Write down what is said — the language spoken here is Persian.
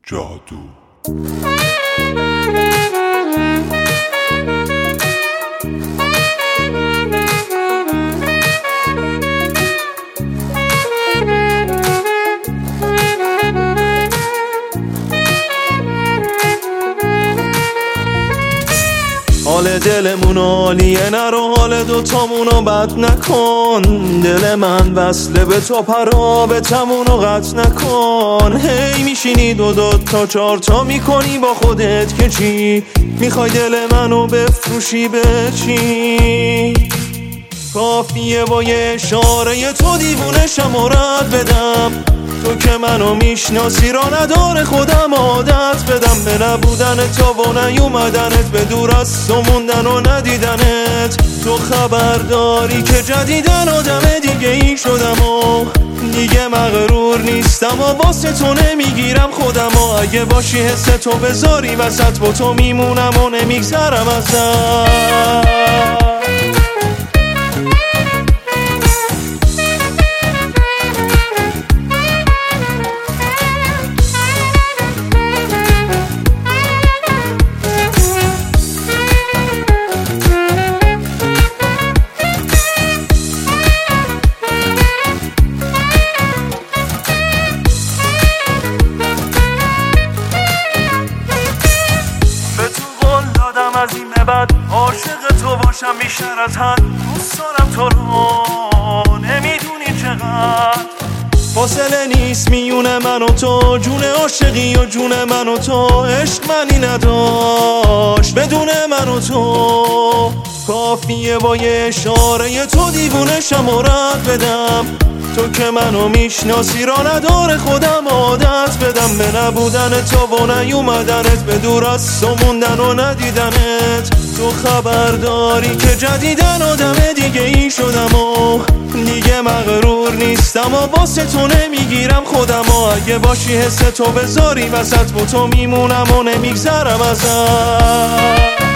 جادو. حال دلمون عالیه، نرو حال دوتامونو بد نکن. دل من وصله به تو، پرابطمونو قطع نکن. هی میشینی دو تا چار تا میکنی با خودت که چی میخوای دل منو بفروشی به چی؟ کافیه با یه اشاره تو دیوونشم و رد بدم. تو که منو میشناسی را نداره خودم عادت بدم به نبودن تو و نیومدنت، به دور از تو موندن و ندیدنت. تو خبر داری که جدیدن آدم دیگه ای شدم و دیگه مغرور نیستم و واسه تو نمیگیرم خودم و اگه باشی حس تو بذاری وسط با تو میمونم و نمیگذرم ازت. از این به بعد عاشق تو باشم بیشتر از حد. دوست دارم تو رو، نمیدونی چقدر فاصله نیست میونه من و تو. جون عاشقی و جون من و تو، عشق منی نداشت بدون من و تو. کافیه با یه اشاره تو دیوونشم و رد بدم. تو که منو میشناسی را نداره خودم عادت بدم به نبودن تو و نیومدنت، به دور از تو موندن و ندیدنت. تو خبر داری که جدیدن آدم دیگه ای شدم و دیگه مغرور نیستم و واسه تو نمیگیرم خودم و اگه باشی حس تو بذاری وسط با تو میمونم و نمیگذرم ازت.